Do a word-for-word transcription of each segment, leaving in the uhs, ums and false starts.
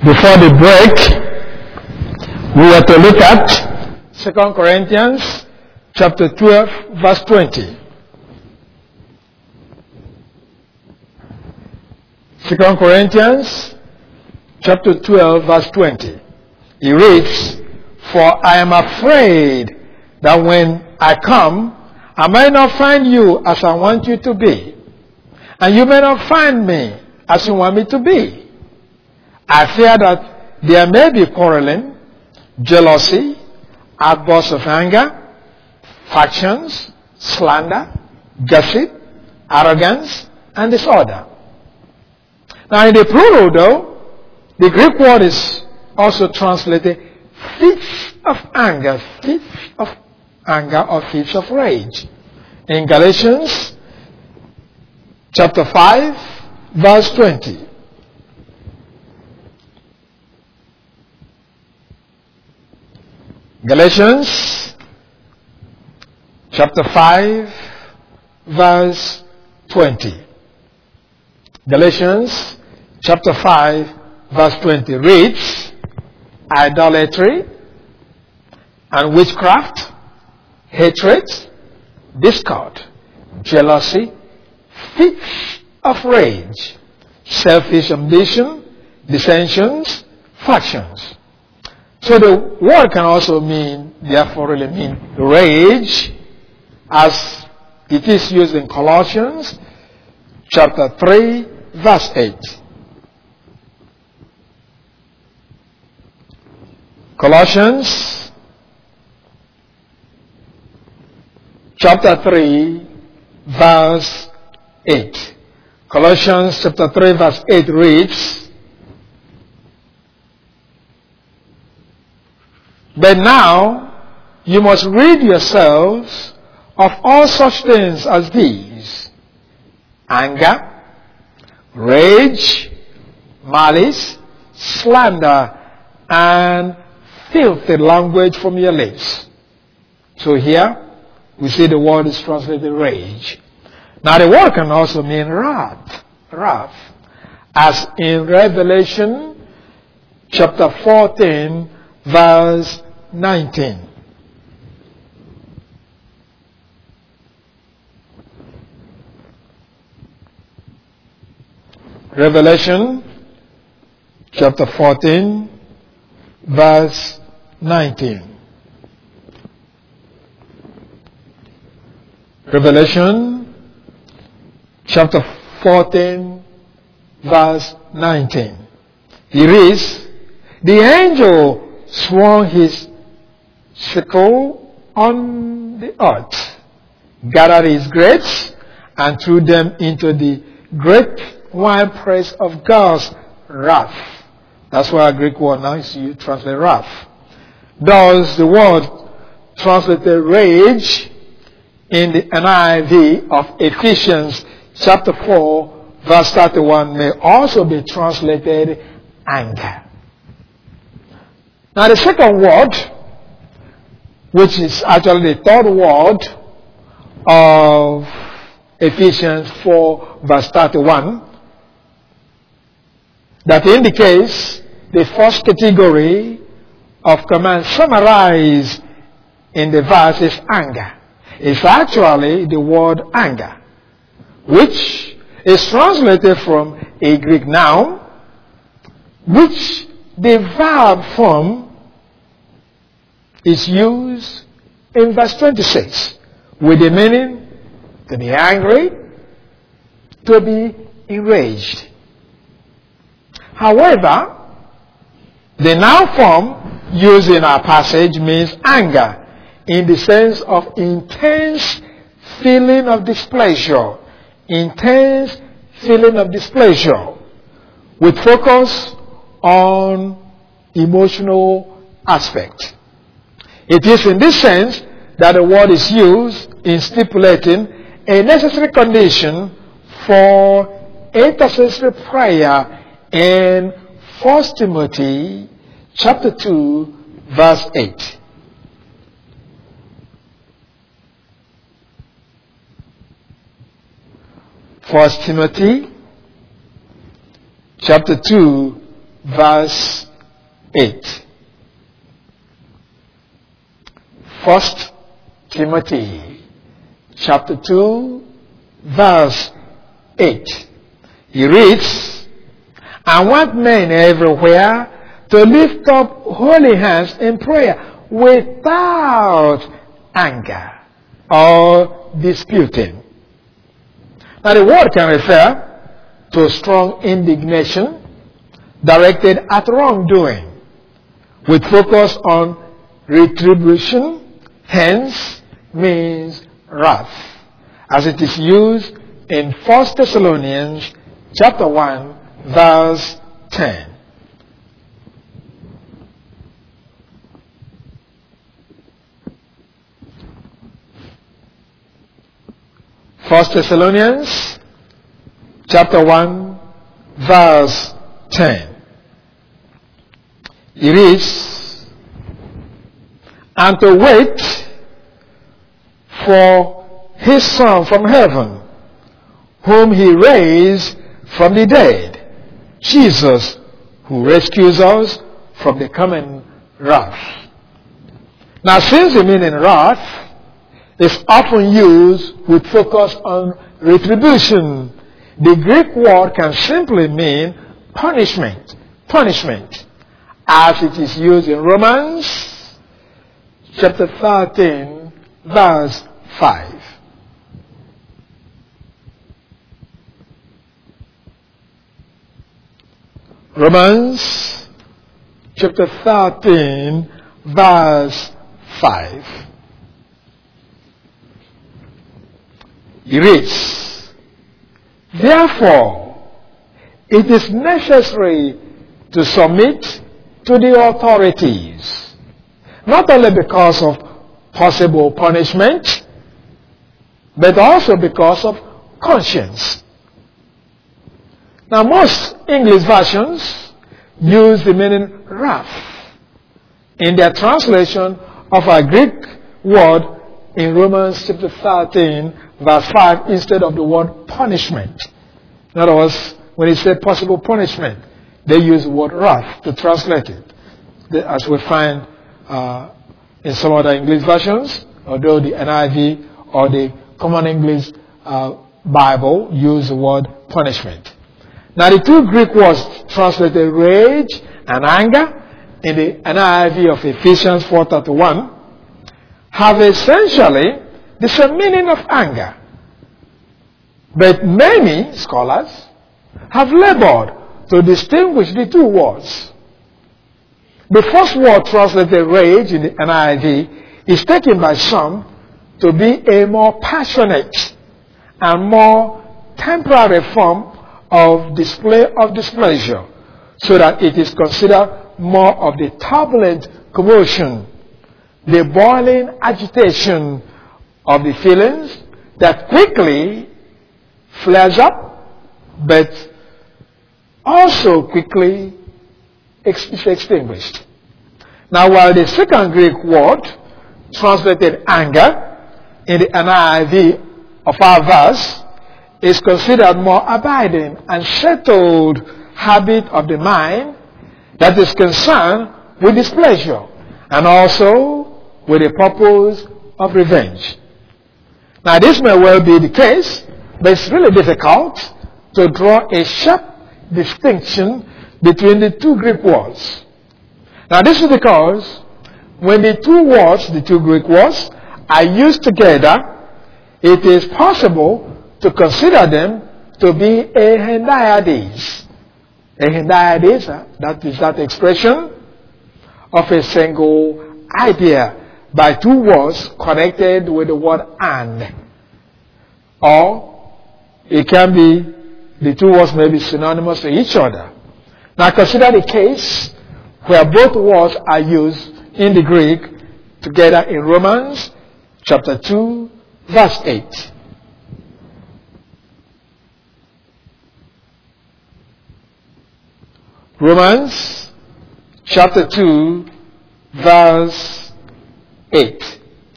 Before the break, we were to look at Second Corinthians chapter twelve, verse twenty. Second Corinthians chapter twelve, verse twenty. It reads, "For I am afraid that when I come, I may not find you as I want you to be, and you may not find me as you want me to be. I fear that there may be quarreling, jealousy, outbursts of anger, factions, slander, gossip, arrogance, and disorder." Now in the plural though, the Greek word is also translated fits of anger, fits of anger or fits of rage. In Galatians chapter five, verse twenty. Galatians chapter five, verse twenty. Galatians chapter five, verse twenty reads, "Idolatry and witchcraft, hatred, discord, jealousy, fits of rage, selfish ambition, dissensions, factions." So the word can also mean, therefore really mean rage, as it is used in Colossians chapter three, verse eight. Colossians chapter three, verse eight. Colossians chapter three, verse eight reads, "But now you must rid yourselves of all such things as these: anger, rage, malice, slander, and filthy language from your lips." So here we see the word is translated rage. Now the word can also mean wrath, wrath, as in Revelation chapter fourteen, verse nineteen. Revelation chapter fourteen, verse nineteen. Revelation chapter fourteen, verse nineteen. It reads, "The angel swung his sickle on the earth, gathered his grapes, and threw them into the great winepress of God's wrath." That's why a Greek word now is you translate wrath. Thus the word translated rage in the N I V of Ephesians chapter four, verse thirty-one may also be translated anger. Now the second word, which is actually the third word of Ephesians four, verse thirty-one, that indicates the first category of command summarized in the verse is anger. It's actually the word anger, which is translated from a Greek noun, which the verb form is used in verse twenty-six with the meaning to be angry, to be enraged. However, the noun form used in our passage means anger in the sense of intense feeling of displeasure, intense feeling of displeasure with focus on emotional aspect. It is in this sense that the word is used in stipulating a necessary condition for intercessory prayer in First Timothy chapter two, verse eight. First Timothy chapter two, verse eight. First Timothy chapter two, verse eight. He reads, "I want men everywhere to lift up holy hands in prayer without anger or disputing." Now the word can refer to strong indignation directed at wrongdoing with focus on retribution, hence means wrath, as it is used in First Thessalonians chapter one, verse ten. First Thessalonians chapter one, verse ten. It is, "And to wait for his Son from heaven, whom he raised from the dead, Jesus, who rescues us from the coming wrath." Now, since the meaning wrath is often used with focus on retribution, the Greek word can simply mean punishment, punishment, as it is used in Romans chapter thirteen, verse five. Romans chapter thirteen, verse five. He reads, "Therefore, it is necessary to submit to the authorities, not only because of possible punishment, but also because of conscience." Now, most English versions use the meaning wrath in their translation of our Greek word in Romans chapter thirteen, verse five, instead of the word punishment. In other words, when it said possible punishment, they use the word wrath to translate it, as we find uh, in some other English versions, although the N I V or the Common English uh, Bible use the word punishment. Now, the two Greek words translated rage and anger in the N I V of Ephesians four thirty-one have essentially the same meaning of anger. But many scholars have labored to distinguish the two words. The first word translated rage in the N I V is taken by some to be a more passionate and more temporary form of display of displeasure, so that it is considered more of the turbulent commotion, the boiling agitation of the feelings that quickly flares up, but also quickly is extinguished. Now, while the second Greek word, translated anger, in the N I V of our verse, is considered more abiding and settled habit of the mind that is concerned with displeasure and also with the purpose of revenge. Now, this may well be the case, but it's really difficult to draw a sharp distinction between the two Greek words. Now, this is because when the two words, the two Greek words, are used together, it is possible to consider them to be a hendiadys. A hendiadys, uh, that is that expression of a single idea by two words connected with the word and. Or it can be, the two words may be synonymous to each other. Now consider the case where both words are used in the Greek together in Romans chapter two, verse eight. Romans chapter two, verse eight.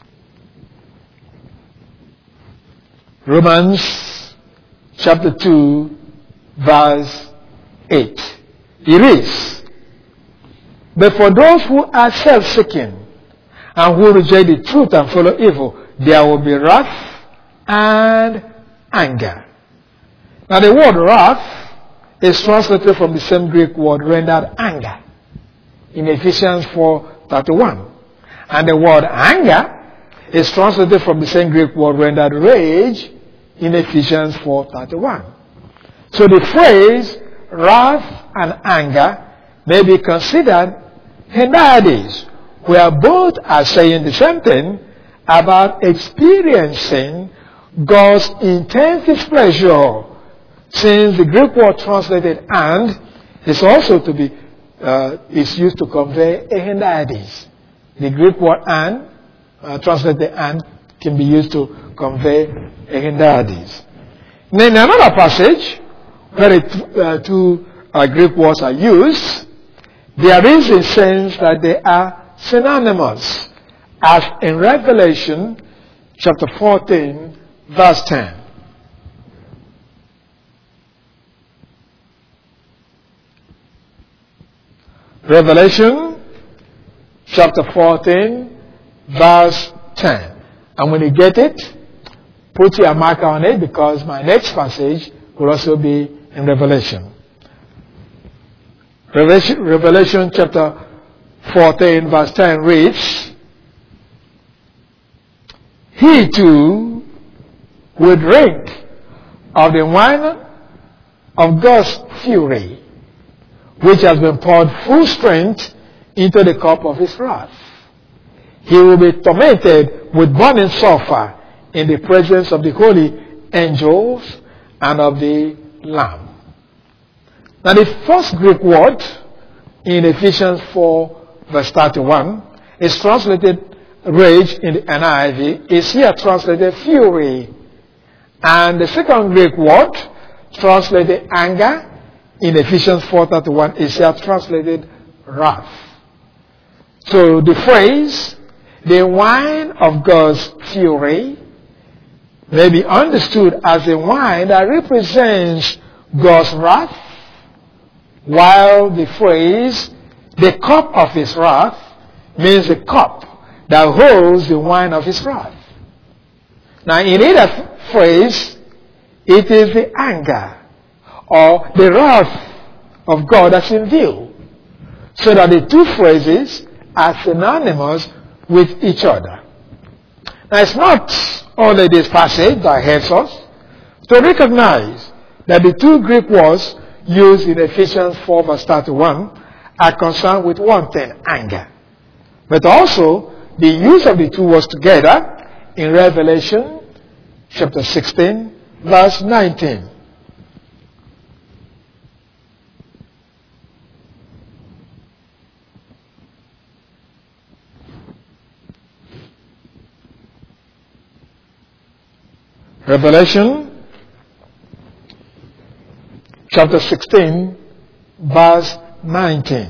Romans chapter two, verse eight. It reads, But for those who are self-seeking and who reject the truth and follow evil, there will be wrath and anger. Now the word wrath is translated from the same Greek word rendered anger in Ephesians four thirty-one. And the word anger is translated from the same Greek word rendered rage in Ephesians four thirty-one. So the phrase wrath and anger may be considered Hendiadys, where both are saying the same thing about experiencing God's intense displeasure, since the Greek word translated and is also to be uh, is used to convey a Hendiadys. The Greek word and uh, translated and can be used to convey a Hendiadys. In another passage where it, uh, two uh, Greek words are used, there is a sense that they are synonymous, as in Revelation chapter fourteen, verse ten. Revelation chapter fourteen, verse ten. And when you get it, put your marker on it, because my next passage will also be in Revelation. Revelation, Revelation chapter fourteen, verse ten reads, "He too will drink of the wine of God's fury, which has been poured full strength into the cup of his wrath. He will be tormented with burning sulfur in the presence of the holy angels and of the Lamb." Now the first Greek word in Ephesians four verse thirty-one is translated rage in the N I V, is here translated fury. And the second Greek word translated anger in Ephesians four thirty-one is here translated wrath. So the phrase, the wine of God's fury, may be understood as a wine that represents God's wrath, while the phrase, the cup of his wrath, means the cup that holds the wine of his wrath. Now in either phrase, it is the anger or the wrath of God that's in view, so that the two phrases are synonymous with each other. Now it's not only this passage that helps us to recognize that the two Greek words used in Ephesians four verse thirty-one are concerned with one thing, anger. But also the use of the two words together in Revelation chapter sixteen verse nineteen. Revelation chapter sixteen verse nineteen.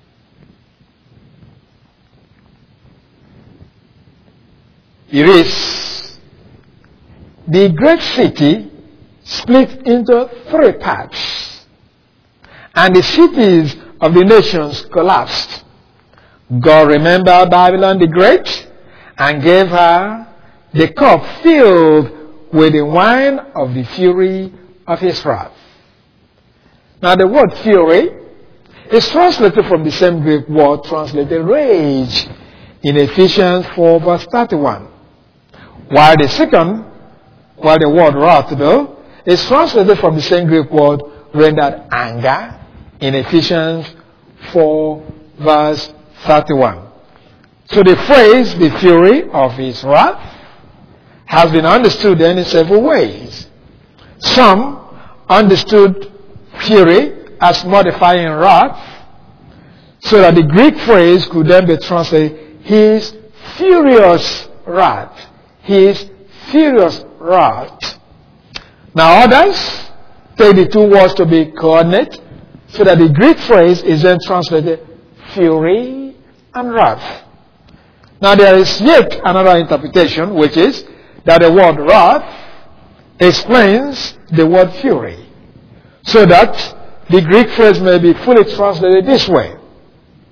It is the great city split into three parts, and the cities of the nations collapsed. God remembered Babylon the Great and gave her the cup filled with the wine of the fury of his wrath. Now the word fury is translated from the same Greek word translated rage in Ephesians four verse thirty-one. While the second, while the word wrath though, is translated from the same Greek word rendered anger in Ephesians four verse thirty-one. So the phrase, the fury of his wrath, has been understood then in several ways. Some understood fury as modifying wrath, so that the Greek phrase could then be translated, his furious wrath. His furious wrath. Now others take the two words to be coordinate, so that the Greek phrase is then translated fury and wrath. Now there is yet another interpretation, which is that the word wrath explains the word fury, so that the Greek phrase may be fully translated this way.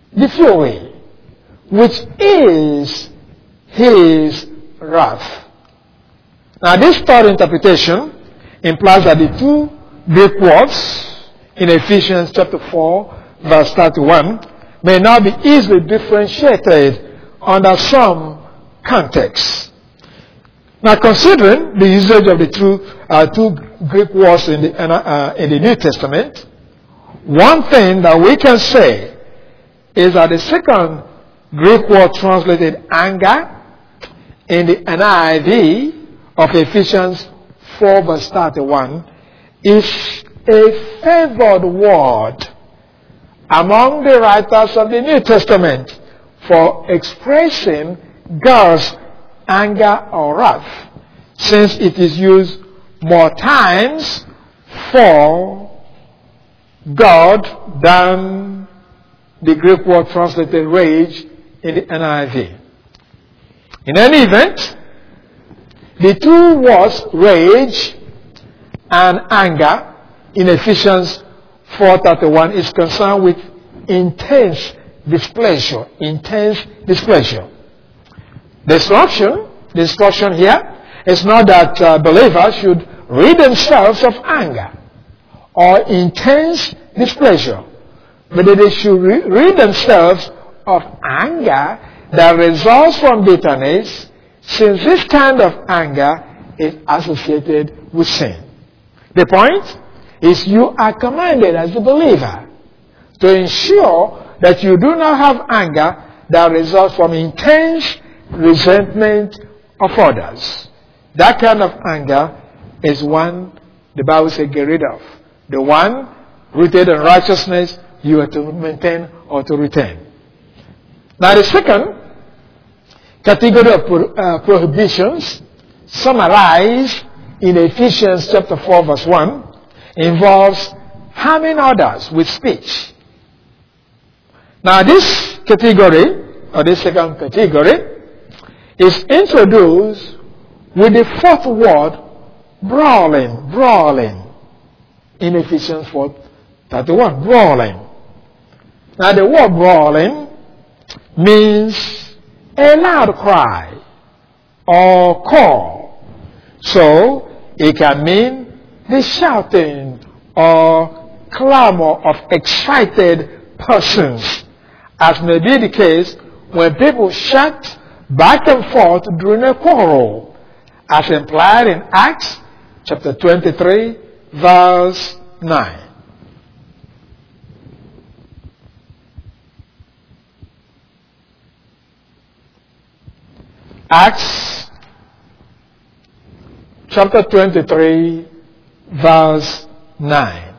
the fury, which is his wrath. Now this third interpretation implies that the two Greek words in Ephesians chapter four verse thirty-one may not be easily differentiated under some contexts. Now considering the usage of the two, uh, two Greek words in the, uh, in the New Testament, one thing that we can say is that the second Greek word translated anger in the N I V of Ephesians four verse thirty-one is a favored word among the writers of the New Testament for expressing God's anger or wrath, since it is used more times for God than the Greek word translated rage in the N I V. In any event, the two words rage and anger in Ephesians four thirty-one is concerned with intense displeasure. Intense displeasure. The instruction, the instruction here is not that uh, believers should rid themselves of anger or intense displeasure, but that they should re- rid themselves of anger that results from bitterness, since this kind of anger is associated with sin. The point is you are commanded as a believer to ensure that you do not have anger that results from intense resentment of others. That kind of anger is one the Bible says get rid of. The one rooted in righteousness you are to maintain or to retain. Now the second category of pro- uh, prohibitions summarized in Ephesians chapter four verse one involves harming others with speech. Now this category, or this second category, is introduced with the fourth word, brawling, brawling, in Ephesians four thirty-one, brawling. Now the word brawling means a loud cry or call. So it can mean the shouting or clamor of excited persons, as may be the case when people shout back and forth during a quarrel, as implied in Acts chapter twenty-three verse nine. Acts chapter twenty-three verse nine.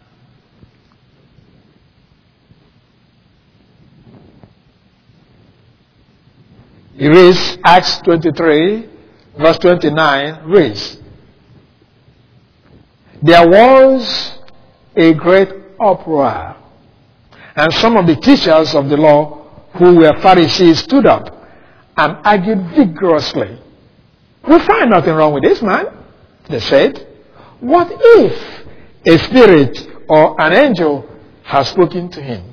It reads, Acts twenty-three verse twenty-nine reads, there was a great uproar, and some of the teachers of the law who were Pharisees stood up and argued vigorously. We find nothing wrong with this man, they said. What if a spirit or an angel has spoken to him?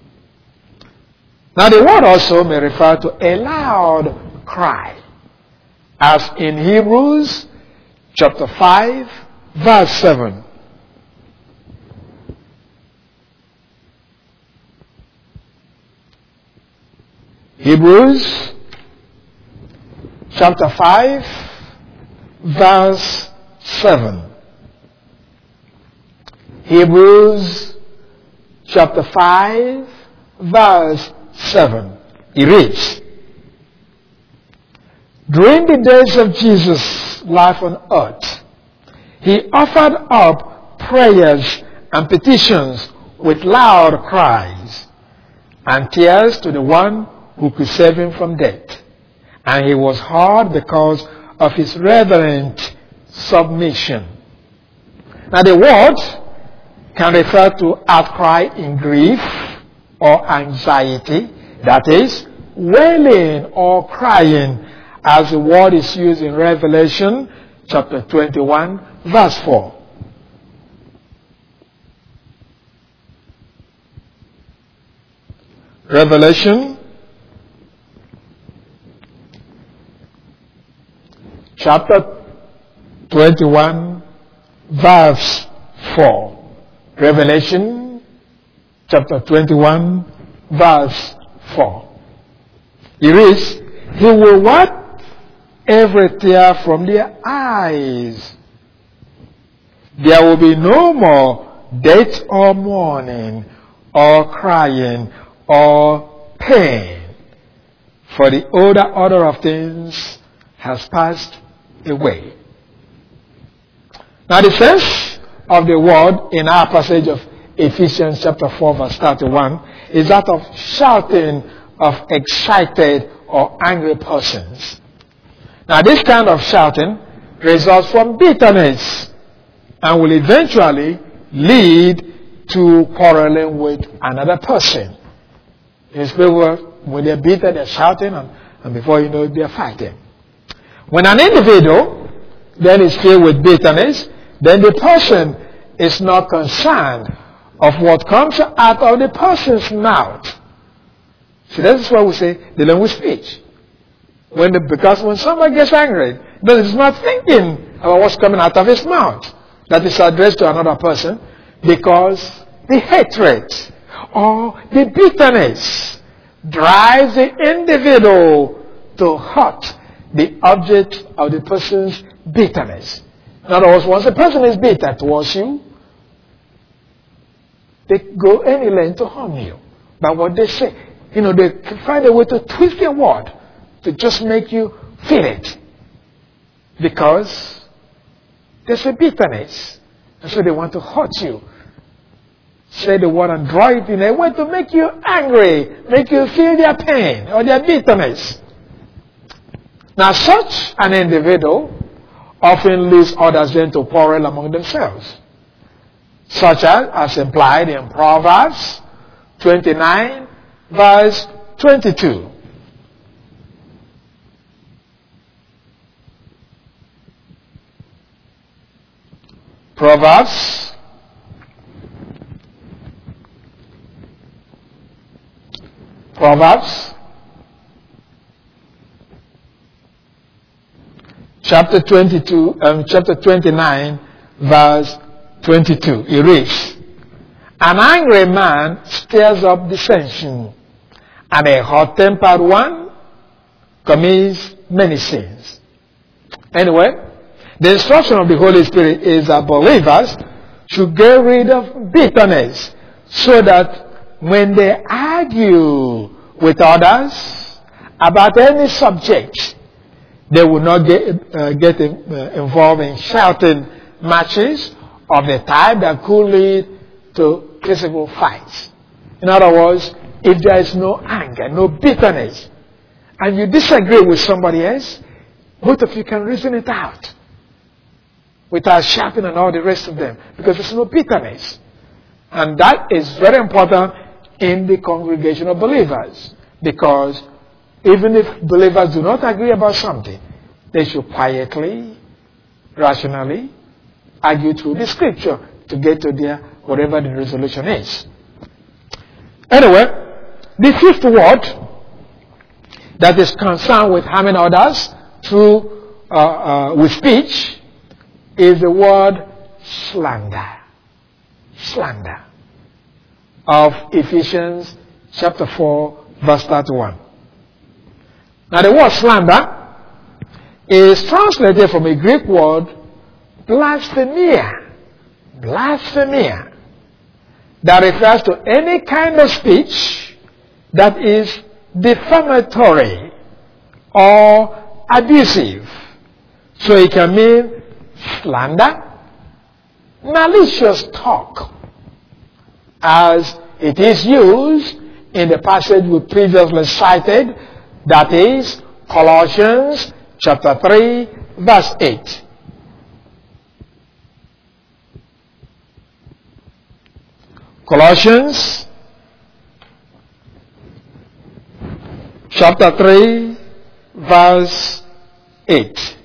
Now the word also may refer to a loud cry, as in Hebrews chapter five verse seven. Hebrews chapter five verse seven. Hebrews chapter five verse seven. It reads, during the days of Jesus' life on earth, he offered up prayers and petitions with loud cries and tears to the one who could save him from death. And he was heard because of his reverent submission. Now the word can refer to outcry in grief or anxiety, that is, wailing or crying, as the word is used in Revelation chapter twenty-one verse four. Revelation chapter twenty-one, verse four. Revelation chapter twenty-one, verse four. It reads, He will wipe every tear from their eyes. There will be no more death or mourning or crying or pain, for the older order of things has passed away. Now the sense of the word in our passage of Ephesians chapter four verse thirty-one is that of shouting of excited or angry persons. Now this kind of shouting results from bitterness and will eventually lead to quarreling with another person. These people, when they're bitter, they're shouting, and, and before you know it, they're fighting. When an individual then is filled with bitterness, then the person is not concerned of what comes out of the person's mouth. See, that's why we say dealing with speech. When the, because when somebody gets angry, then he's not thinking about what's coming out of his mouth that is addressed to another person, because the hatred or the bitterness drives the individual to hurt the object of the person's bitterness. In other words, once a person is bitter towards you, they go any length to harm you by what they say. You know, they find a way to twist their word to just make you feel it. Because there's a bitterness. And so they want to hurt you. Say the word and draw it in a way to make you angry, make you feel their pain or their bitterness. Now such an individual often leads others then to quarrel among themselves. Such as, as implied in Proverbs twenty-nine, verse twenty-two. Proverbs Proverbs chapter twenty-two, um, chapter twenty-nine, verse twenty-two. It reads, An angry man stirs up dissension, and a hot-tempered one commits many sins. Anyway, the instruction of the Holy Spirit is that believers should get rid of bitterness so that when they argue with others about any subject, they will not get, uh, get uh, involved in shouting matches of the type that could lead to physical fights. In other words, if there is no anger, no bitterness, and you disagree with somebody else, both of you can reason it out without shouting and all the rest of them, because there's no bitterness. And that is very important in the congregation of believers, because even if believers do not agree about something, they should quietly, rationally argue through the scripture to get to their whatever the resolution is. Anyway, the fifth word that is concerned with harming others through uh, uh, with speech is the word slander. Slander. Of Ephesians chapter four, verse thirty-one. Now the word slander is translated from a Greek word blasphemia. Blasphemia. That refers to any kind of speech that is defamatory or abusive. So it can mean slander, malicious talk, as it is used in the passage we previously cited, that is Colossians chapter three, verse eight. Colossians chapter three, verse eight.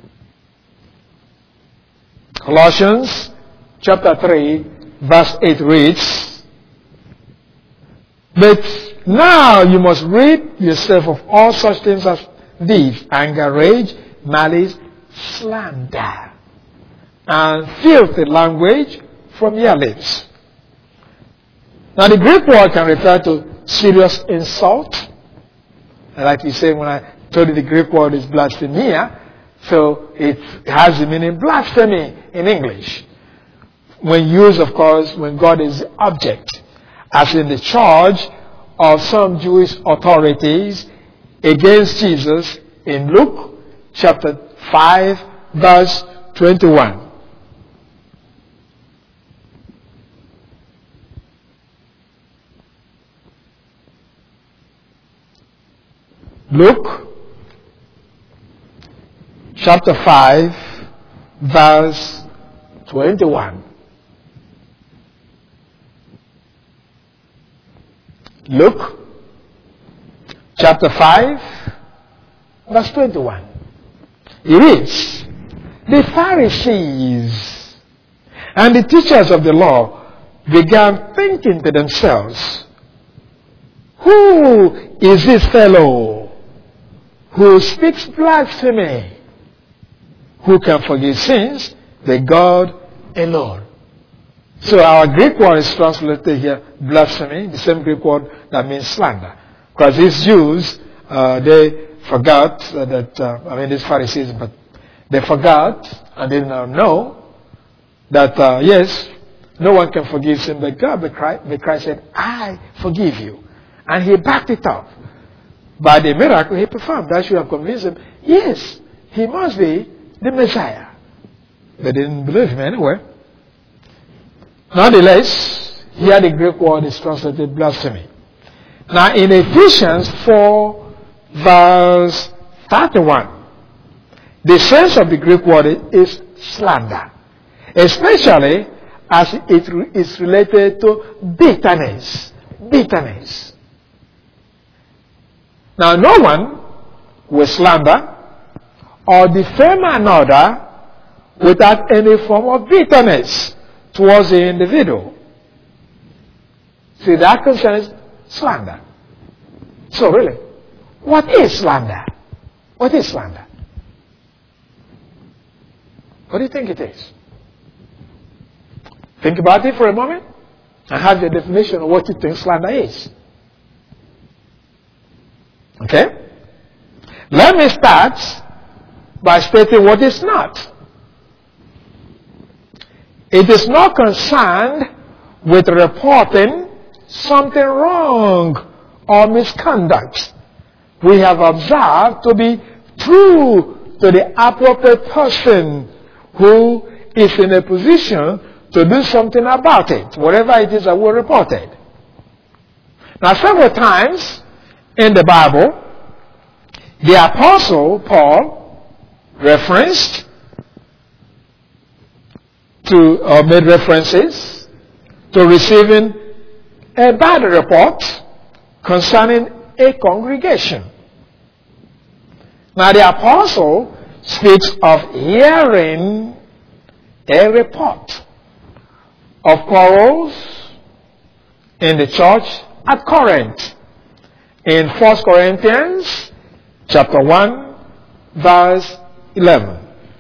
Colossians chapter three, verse eight reads, But now you must rid yourself of all such things as these: anger, rage, malice, slander, and filthy language from your lips. Now the Greek word can refer to serious insult. And like you say when I told you the Greek word is blasphemia, so it has the meaning blasphemy in English. When used, of course, when God is the object, as in the charge of some Jewish authorities against Jesus in Luke chapter five, verse twenty-one. Luke chapter five, verse twenty-one. Luke chapter five, verse twenty-one. It reads, "The Pharisees and the teachers of the law began thinking to themselves, 'Who is this fellow who speaks blasphemy? Who can forgive sins? The God alone.'" So our Greek word is translated here blasphemy, the same Greek word that means slander. Because these Jews, uh, they forgot uh, that, uh, I mean these Pharisees, but they forgot and did not know that, uh, yes, no one can forgive sin but God. But Christ, but Christ said, "I forgive you." And he backed it up by the miracle he performed. That should have convinced them, yes, he must be the Messiah. They didn't believe him anyway. Nonetheless, here the Greek word is translated blasphemy. Now in Ephesians four, verse thirty-one, the sense of the Greek word is slander, especially as it is related to bitterness. Bitterness. Now no one will slander or defame another without any form of bitterness towards the individual. See, that concerns slander. So really, what is slander? What is slander? What do you think it is? Think about it for a moment and have your definition of what you think slander is. Okay? Let me start by stating what it's not. It is not concerned with reporting something wrong or misconduct we have observed to be true to the appropriate person who is in a position to do something about it, whatever it is that we reported. Now, several times in the Bible, the Apostle Paul referenced to, or made references to receiving a bad report concerning a congregation. Now the apostle speaks of hearing a report of quarrels in the church at Corinth in First Corinthians chapter one, verse eleven.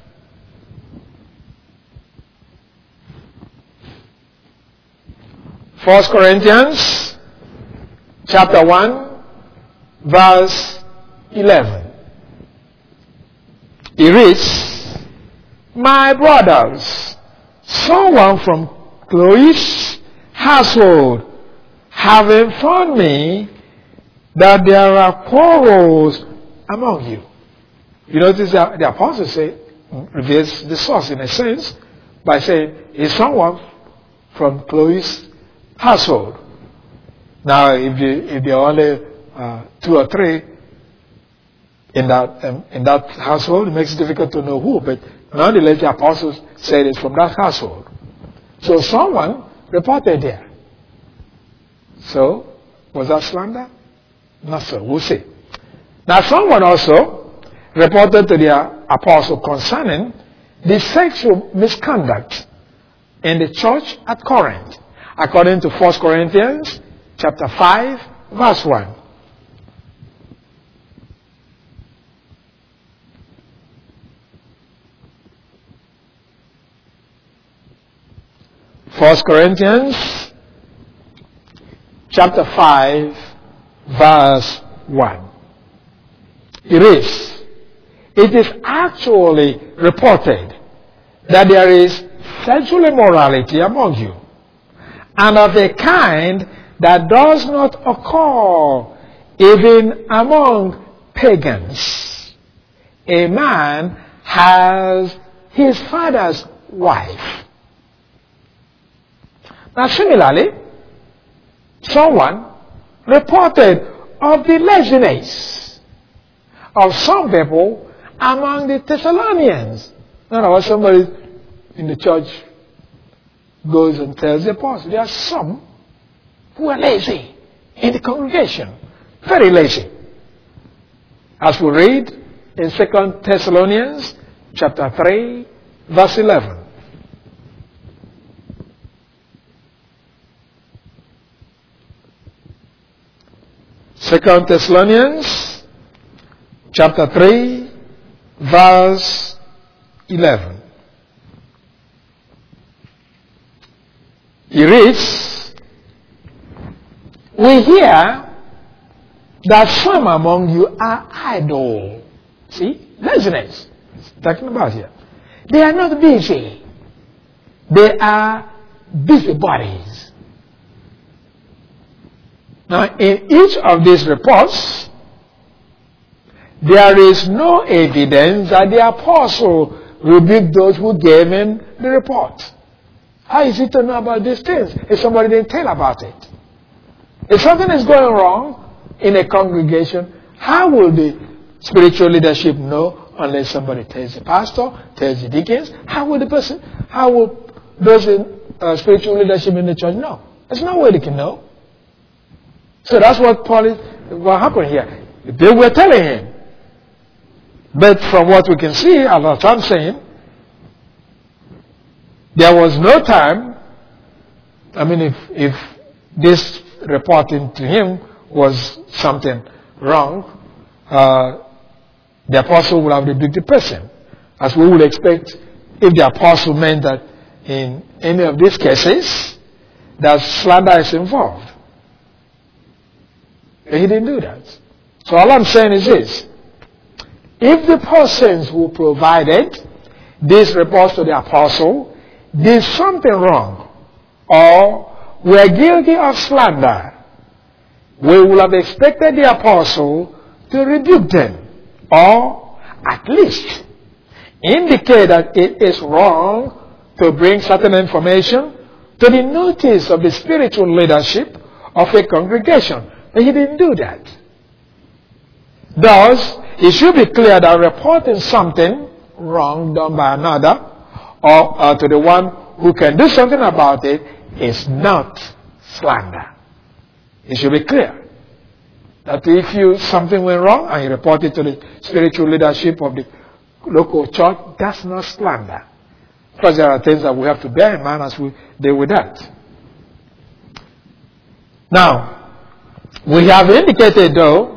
First Corinthians chapter one, verse eleven. It reads, "My brothers, someone from Chloe's household have informed me that there are quarrels among you." You notice that the apostle say, reveals the source in a sense by saying, "Is someone from Chloe's household." Now, if, you, if there are only uh, two or three in that um, in that household, it makes it difficult to know who. But nonetheless, the apostles said it's from that household. So someone reported there. So, was that slander? Not so. We'll see. Now, someone also reported to the apostle concerning the sexual misconduct in the church at Corinth, according to First Corinthians chapter five, verse one. First Corinthians chapter five, verse one. It is. It is actually reported that there is sexual immorality among you, and of a kind that does not occur even among pagans. A man has his father's wife. Now similarly, someone reported of the laziness of some people among the Thessalonians. In other words, somebody in the church goes and tells the apostle, there are some who are lazy in the congregation. Very lazy. As we read in Second Thessalonians chapter three, verse eleven. Second Thessalonians chapter three, verse eleven. He reads, we hear that some among you are idle. See? Laziness. It's talking about here. They are not busy. They are busybodies. Now, in each of these reports, there is no evidence that the apostle rebuked those who gave him the report. How is he to know about these things if somebody didn't tell about it? If something is going wrong in a congregation, how will the spiritual leadership know unless somebody tells the pastor, tells the deacons? How will the person, how will those in uh, spiritual leadership in the church know? There's no way they can know. So that's what Paul is, what happened here. They were telling him. But from what we can see, as I'm saying, there was no time, I mean, if, if this reporting to him was something wrong, uh, the apostle would have rebuked the person. As we would expect, if the apostle meant that in any of these cases, that slander is involved. But he didn't do that. So all I'm saying is this. If the persons who provided these reports to the apostle did something wrong or were guilty of slander, we would have expected the apostle to rebuke them or at least indicate that it is wrong to bring certain information to the notice of the spiritual leadership of a congregation. But he didn't do that. Thus, it should be clear that reporting something wrong done by another or uh, to the one who can do something about it is not slander. It should be clear that if you something went wrong and you report it to the spiritual leadership of the local church, that's not slander. Because there are things that we have to bear in mind as we deal with that. Now, we have indicated though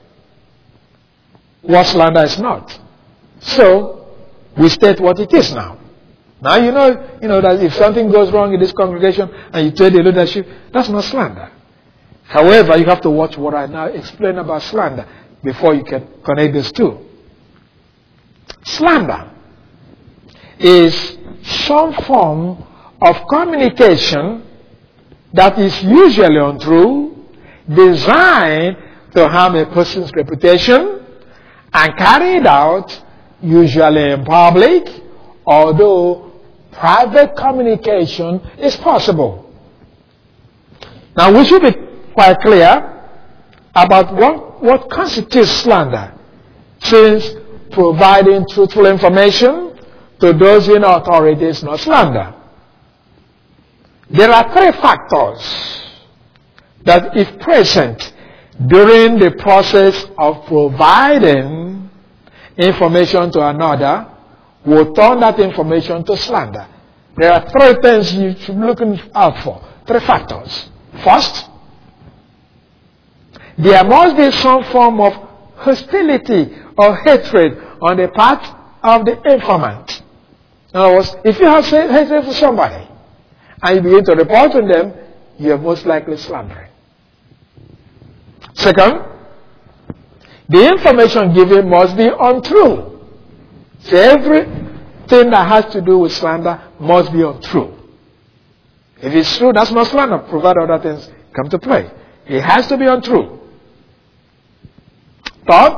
what slander is not. So, we state what it is now. Now you know, you know that if something goes wrong in this congregation and you tell the leadership, that's not slander. However, you have to watch what I now explain about slander before you can connect these two. Slander is some form of communication that is usually untrue, designed to harm a person's reputation, and carried out usually in public, although private communication is possible. Now we should be quite clear about what, what constitutes slander, since providing truthful information to those in authority is not slander. There are three factors that, if present during the process of providing information to another, will turn that information to slander. There are three things you should be looking out for. Three factors. First, there must be some form of hostility or hatred on the part of the informant. In other words, if you have hatred for somebody and you begin to report on them, you are most likely slandering. Second, the information given must be untrue. So everything that has to do with slander must be untrue. If it's true, that's not slander, provided other things come to play. It has to be untrue. Third,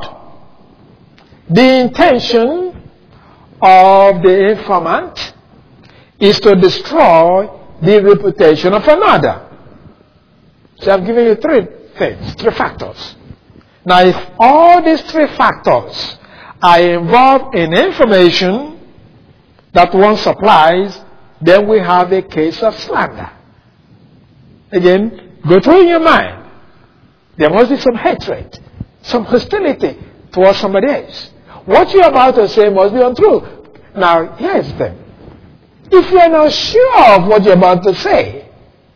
the intention of the informant is to destroy the reputation of another. So I've given you three things, three factors. Now, if all these three factors are involved in information that one supplies, then we have a case of slander. Again, go through in your mind. There must be some hatred, some hostility towards somebody else. What you're about to say must be untrue. Now, here's the thing. If you're not sure of what you're about to say,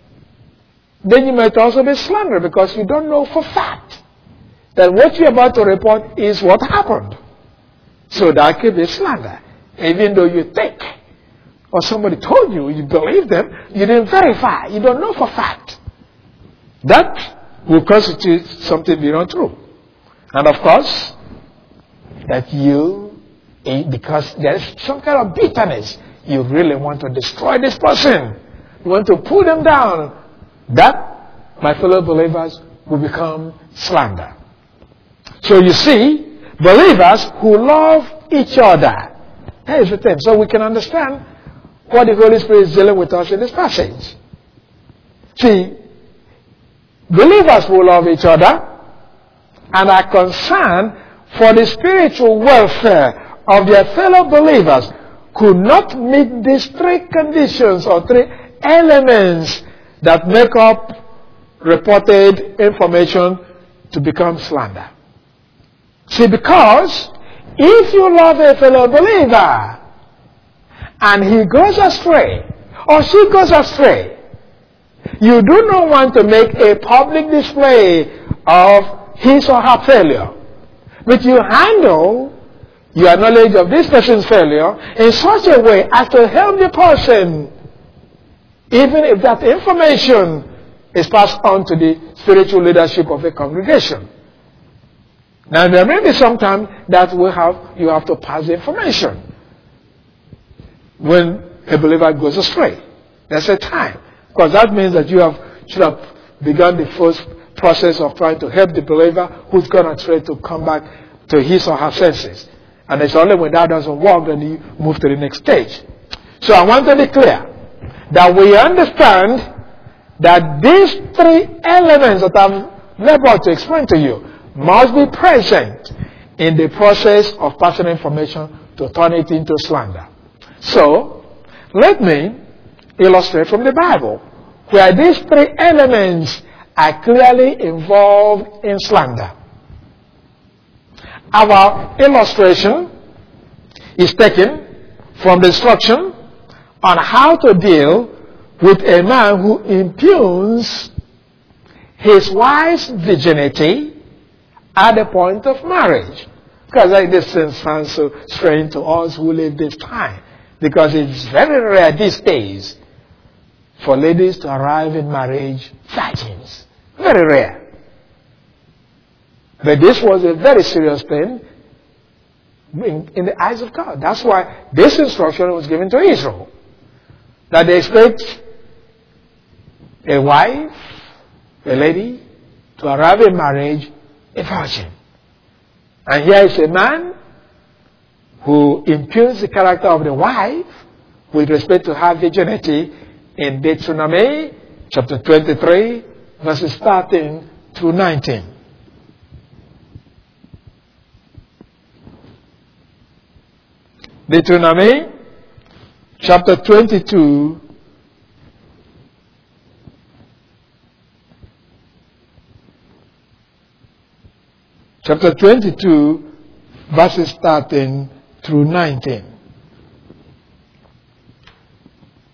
then you might also be slandered because you don't know for fact that what you're about to report is what happened. So that could be slander. Even though you think, or somebody told you, you believe them, you didn't verify, you don't know for fact. That will constitute something being untrue. And of course, that you, because there's some kind of bitterness, you really want to destroy this person. You want to pull them down. That, my fellow believers, will become slander. So you see, believers who love each other. That is the thing. So we can understand what the Holy Spirit is dealing with us in this passage. See, believers who love each other and are concerned for the spiritual welfare of their fellow believers could not meet these three conditions or three elements that make up reported information to become slander. See, because if you love a fellow believer and he goes astray or she goes astray, you do not want to make a public display of his or her failure, but you handle your knowledge of this person's failure in such a way as to help the person, even if that information is passed on to the spiritual leadership of a congregation. Now, there may be some time that we have, you have to pass the information when a believer goes astray. There's a time, because that means that you have should have begun the first process of trying to help the believer who's gone astray to come back to his or her senses. And it's only when that doesn't work that you move to the next stage. So I want to be clear that we understand that these three elements that I'm about to explain to you must be present in the process of passing information to turn it into slander. So, let me illustrate from the Bible where these three elements are clearly involved in slander. Our illustration is taken from the instruction on how to deal with a man who impugns his wife's virginity at the point of marriage. Because like this sounds so strange to us who live this time. Because it's very rare these days for ladies to arrive in marriage virgins. Very rare. But this was a very serious thing in, in the eyes of God. That's why this instruction was given to Israel. That they expect a wife, a lady, to arrive in marriage a virgin. And here is a man who impugns the character of the wife with respect to her virginity in Deuteronomy chapter twenty-three, verses thirteen through nineteen. Deuteronomy chapter twenty-two, chapter twenty-two, verses thirteen through nineteen.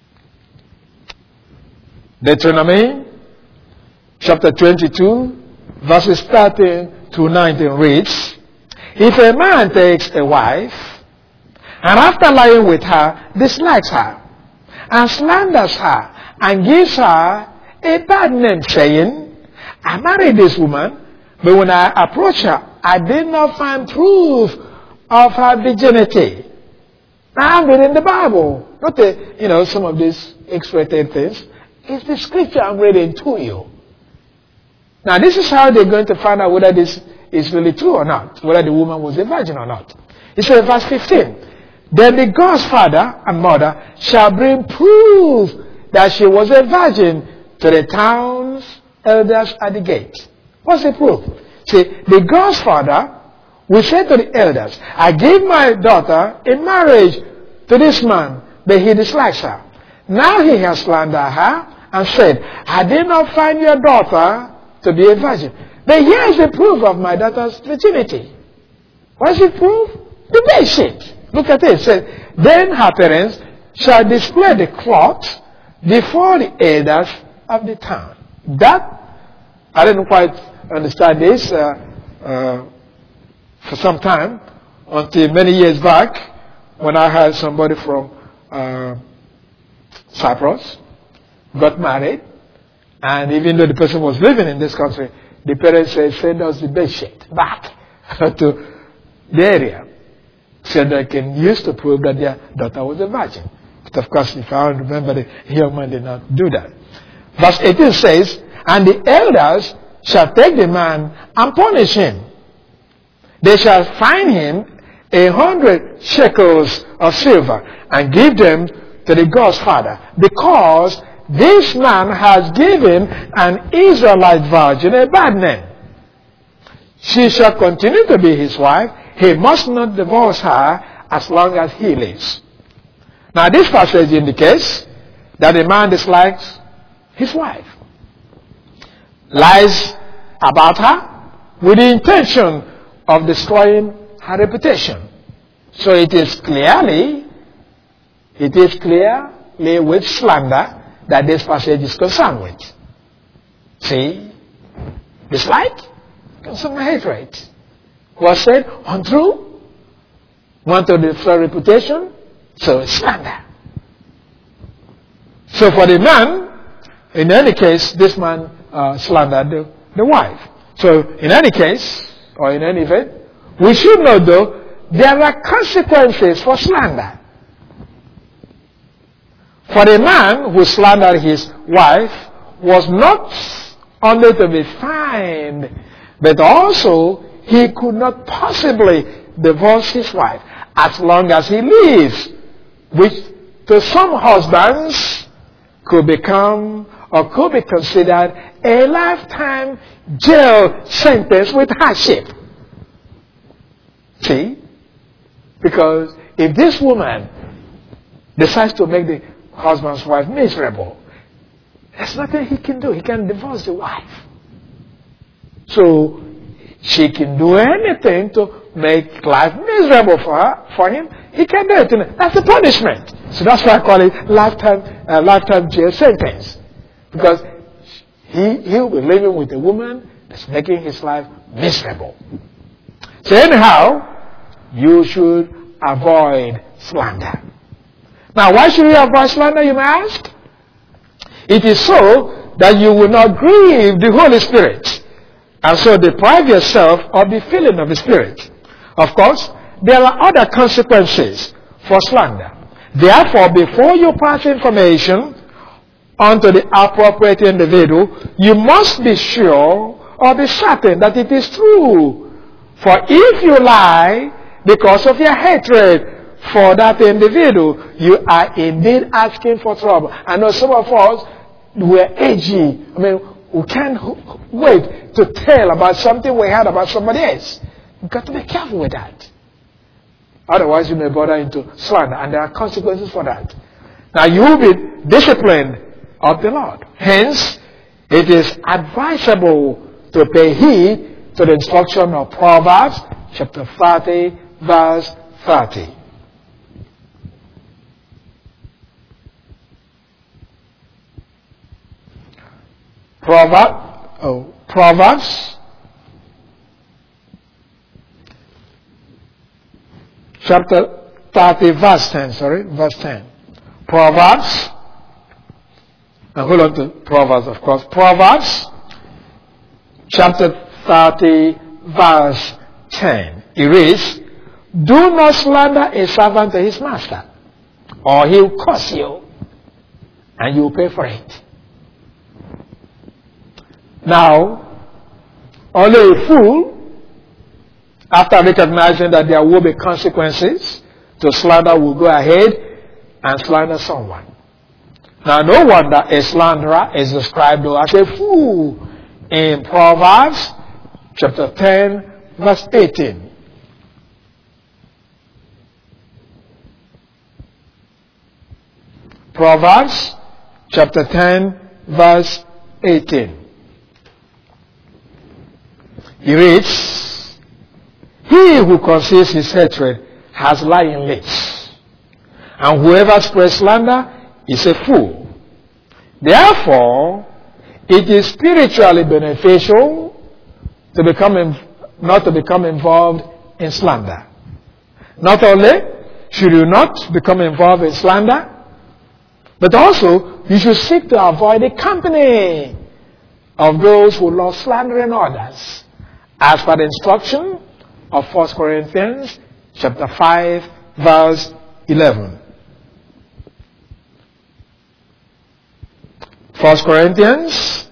Deuteronomy chapter twenty-two, verses thirteen to nineteen reads, if a man takes a wife, and after lying with her, dislikes her, and slanders her, and gives her a bad name, saying, I married this woman, but when I approached her, I did not find proof of her virginity. Now I'm reading the Bible, not the, you know, some of these X-rated things. It's the scripture I'm reading to you. Now this is how they're going to find out whether this is really true or not, whether the woman was a virgin or not. It says, verse fifteen, then the girl's father and mother shall bring proof that she was a virgin to the town's elders at the gate. What's the proof? See, the girl's father will say to the elders, I gave my daughter in marriage to this man, but he dislikes her. Now he has slandered her and said, I did not find your daughter to be a virgin. But here is the proof of my daughter's virginity. What is the proof? The bed sheet. Look at it. It says, then her parents shall display the cloth before the elders of the town. That, I didn't quite understand this uh, uh, for some time, until many years back, when I had somebody from uh, Cyprus, got married, and even though the person was living in this country, the parents said, send us the bed sheet back to the area, so they can use to prove that their daughter was a virgin. But of course, if I remember, the young man did not do that. Verse eighteen says, and the elders shall take the man and punish him. They shall fine him a hundred shekels of silver and give them to the girl's father, because this man has given an Israelite virgin a bad name. She shall continue to be his wife. He must not divorce her as long as he lives. Now this passage indicates that a man dislikes his wife, lies about her with the intention of destroying her reputation. So it is clearly, it is clearly with slander that this passage is concerned with. See? Dislike? Consumer hatred. Was said untrue? Want to destroy reputation? So it's slander. So for the man, in any case, this man uh, slandered the, the wife. So in any case, or in any event, we should know though, there are consequences for slander. For the man who slandered his wife was not only to be fined, but also he could not possibly divorce his wife as long as he lives, which to some husbands could become or could be considered a lifetime jail sentence with hardship. See? Because if this woman decides to make the husband's wife miserable, there's nothing he can do. He can divorce the wife. So she can do anything to make life miserable for her, for him. He can do it. That's the punishment. So that's why I call it lifetime, uh, lifetime jail sentence. Because he he'll be living with a woman that's making his life miserable. So anyhow, you should avoid slander. Now, why should you avoid slander, you may ask? It is so that you will not grieve the Holy Spirit, and so deprive yourself of the filling of the Spirit. Of course, there are other consequences for slander. Therefore, before you pass information onto the appropriate individual, you must be sure or be certain that it is true. For if you lie because of your hatred for that individual, you are indeed asking for trouble. I know some of us, we're edgy. I mean, we can't wait to tell about something we heard about somebody else. You've got to be careful with that. Otherwise, you may bother into slander, and there are consequences for that. Now, you will be disciplined of the Lord. Hence, it is advisable to pay heed to the instruction of Proverbs chapter thirty, verse thirty. Proverbs, oh, Proverbs chapter thirty, verse ten, sorry, verse ten. Proverbs, and hold on to Proverbs, of course. Proverbs, chapter thirty, verse ten. It reads, do not slander a servant to his master, or he'll curse you, and you'll pay for it. Now, only a fool, after recognizing that there will be consequences to slander, will go ahead and slander someone. Now, no wonder a slanderer is described as a fool in Proverbs chapter ten, verse eighteen. Proverbs chapter ten, verse eighteen. He reads, he who conceals his hatred has lying lips, and whoever spreads slander is a fool. Therefore, it is spiritually beneficial to become in, not to become involved in slander. Not only should you not become involved in slander, but also you should seek to avoid the company of those who love slandering others, as per the instruction of First Corinthians chapter five, verse eleven. First Corinthians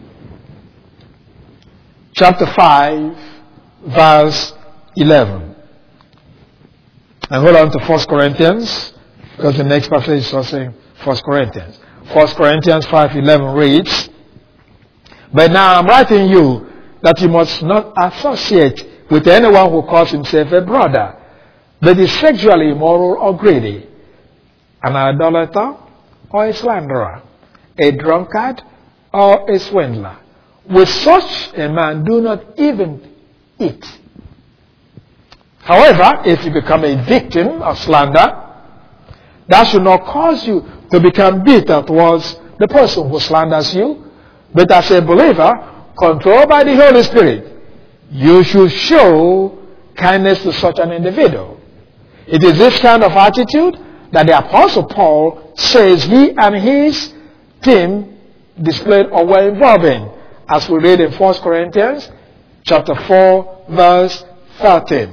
chapter five, verse eleven. And hold on to First Corinthians, because the next passage is also First Corinthians. First Corinthians five eleven reads, but now I'm writing you that you must not associate with anyone who calls himself a brother, but is sexually immoral or greedy, an idolater or a slanderer, a drunkard or a swindler. With such a man do not even eat. However, if you become a victim of slander, that should not cause you to become bitter towards the person who slanders you, but as a believer, controlled by the Holy Spirit, you should show kindness to such an individual. It is this kind of attitude that the Apostle Paul says he and his team displayed or were involved in, as we read in First Corinthians chapter four, verse thirteen.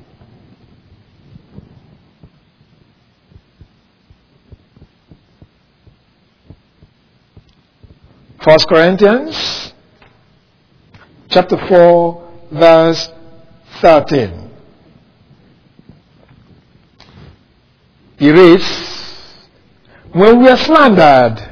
First Corinthians chapter four, verse thirteen. He reads, when we are slandered,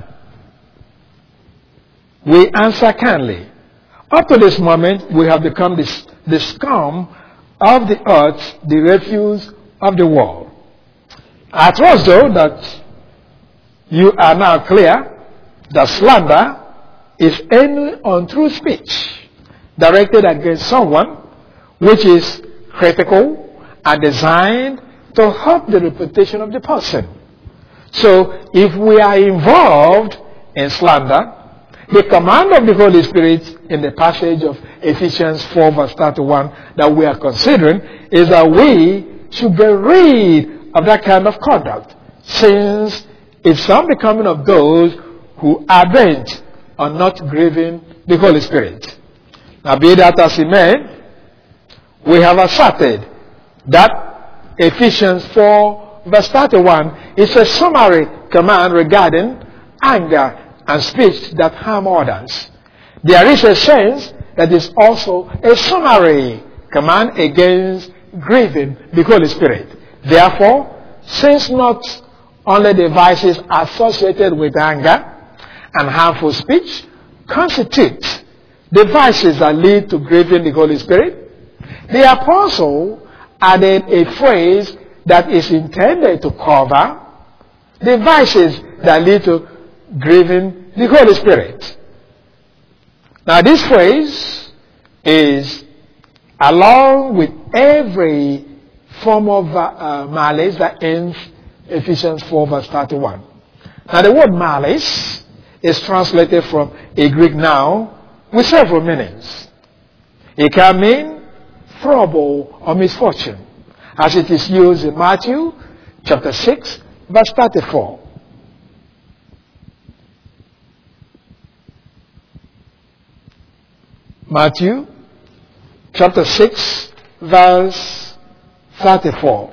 we answer kindly. Up to this moment, we have become the, the scum of the earth, the refuse of the world. I trust, though, that you are now clear that slander is any untrue speech directed against someone which is critical and designed to hurt the reputation of the person. So, if we are involved in slander, the command of the Holy Spirit in the passage of Ephesians four, verse thirty-one that we are considering is that we should get rid of that kind of conduct, since it's some becoming of those who are bent on not grieving the Holy Spirit. Now, be that as it may, we have asserted that Ephesians four, verse thirty-one is a summary command regarding anger and speech that harm others. There is a sense that is also a summary command against grieving the Holy Spirit. Therefore, since not only the vices associated with anger and harmful speech constitute the vices that lead to grieving the Holy Spirit, the apostle added a phrase that is intended to cover the vices that lead to grieving the Holy Spirit. Now, this phrase is along with every form of uh, malice that ends Ephesians four, verse thirty-one. Now, the word malice is translated from a Greek noun with several meanings. It can mean trouble or misfortune, as it is used in Matthew chapter six, verse thirty-four. Matthew chapter six, verse thirty-four.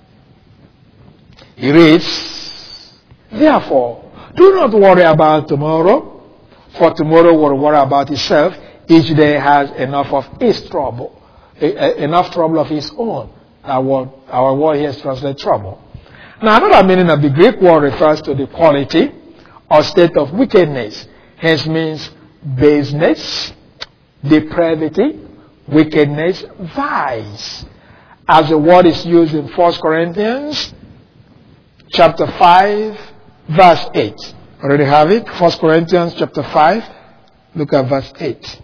He reads, "Therefore, do not worry about tomorrow, for tomorrow will worry about itself. Each day has enough of its trouble, enough trouble of its own." Our, our word here is translated trouble. Now, another meaning of the Greek word refers to the quality or state of wickedness. Hence means baseness, depravity, wickedness, vice. As the word is used in First Corinthians chapter five, verse eight. Already have it? First Corinthians chapter five, look at verse eight.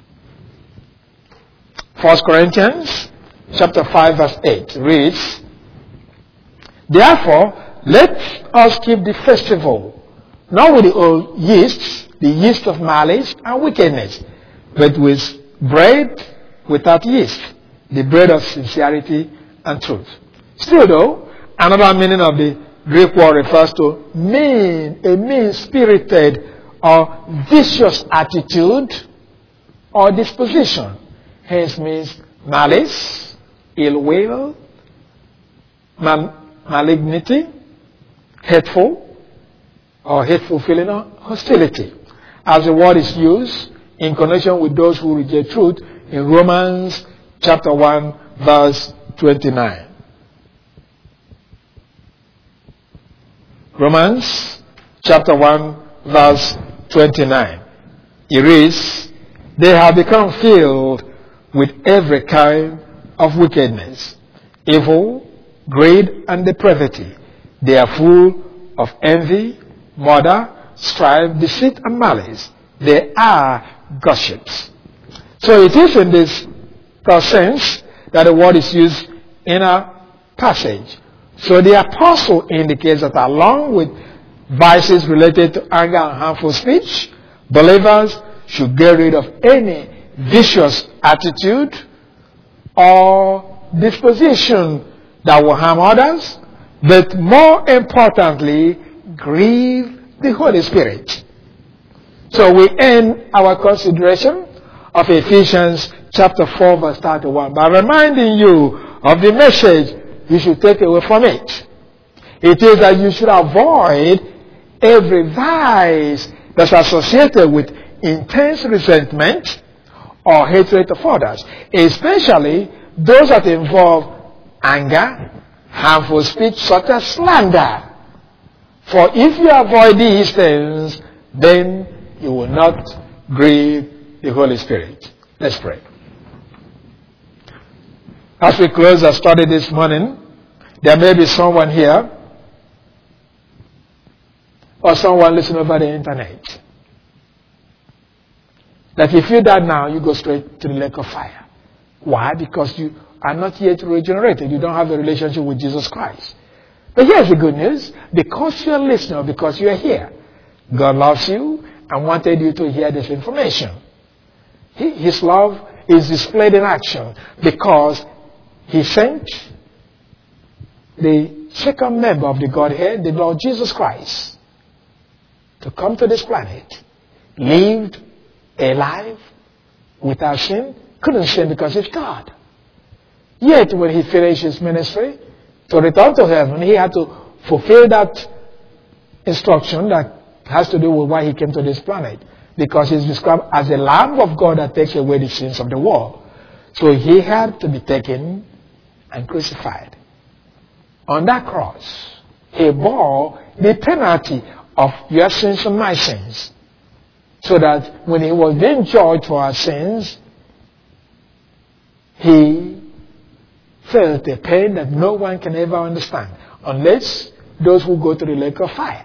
First Corinthians chapter five, verse eight reads, "Therefore, let us keep the festival, not with the old yeast, the yeast of malice and wickedness, but with bread without yeast, the bread of sincerity and truth." Still though, another meaning of the Greek word refers to mean, a mean-spirited or vicious attitude or disposition. Hence means malice, ill will, mal- malignity, hateful or hateful feeling or hostility. As the word is used in connection with those who reject truth in Romans chapter one, verse twenty-nine. Romans chapter one, verse twenty-nine. It reads, "They have become filled with every kind of wickedness, evil, greed, and depravity. They are full of envy, murder, strife, deceit, and malice. They are gossips." So it is in this sense that the word is used in a passage. So the apostle indicates that along with vices related to anger and harmful speech, believers should get rid of any vicious attitude or disposition that will harm others, but more importantly, grieve the Holy Spirit. So we end our consideration of Ephesians chapter four, verse thirty-one by reminding you of the message you should take away from it. It is that you should avoid every vice that's associated with intense resentment or hatred of others, especially those that involve anger, harmful speech such as slander. For if you avoid these things, then you will not grieve the Holy Spirit. Let's pray. As we close our study this morning, there may be someone here or someone listening over the internet that if you die now, you go straight to the lake of fire. Why? Because you are not yet regenerated. You don't have a relationship with Jesus Christ. But here's the good news. Because you're a listener, because you're here, God loves you and wanted you to hear this information. He, his love is displayed in action because He sent the second member of the Godhead, the Lord Jesus Christ, to come to this planet, lived a life without sin, couldn't sin because He's God. Yet when He finished His ministry, to return to heaven, He had to fulfill that instruction that has to do with why He came to this planet. Because He's described as the Lamb of God that takes away the sins of the world. So He had to be taken and crucified. On that cross, He bore the penalty of your sins and my sins. So that when He was being judged for our sins, He felt a pain that no one can ever understand, unless those who go to the lake of fire.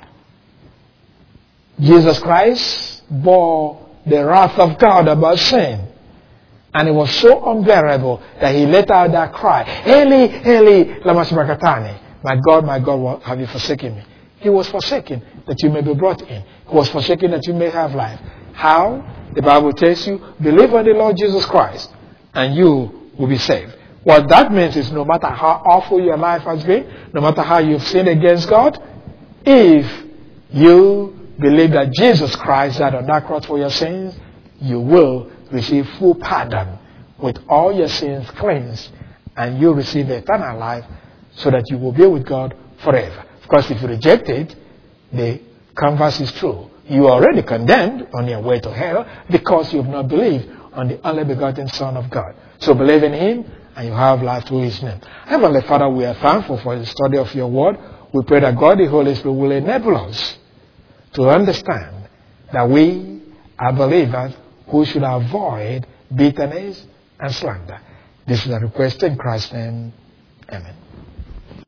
Jesus Christ bore the wrath of God about sin. And it was so unbearable that He let out that cry, "Eli, Eli, lama sabachthani." My God, my God, why have you forsaken me? He was forsaken that you may be brought in. He was forsaken that you may have life. How? The Bible tells you, believe on the Lord Jesus Christ and you will be saved. What that means is no matter how awful your life has been, no matter how you've sinned against God, if you believe that Jesus Christ died on that cross for your sins, you will receive full pardon with all your sins cleansed, and you'll receive eternal life so that you will be with God forever. Of course, if you reject it, the converse is true. You are already condemned on your way to hell because you have not believed on the only begotten Son of God. So believe in Him and you have life through His name. Heavenly Father, we are thankful for the study of your word. We pray that God, the Holy Spirit, will enable us to understand that we are believers who should avoid bitterness and slander. This is a request in Christ's name. Amen.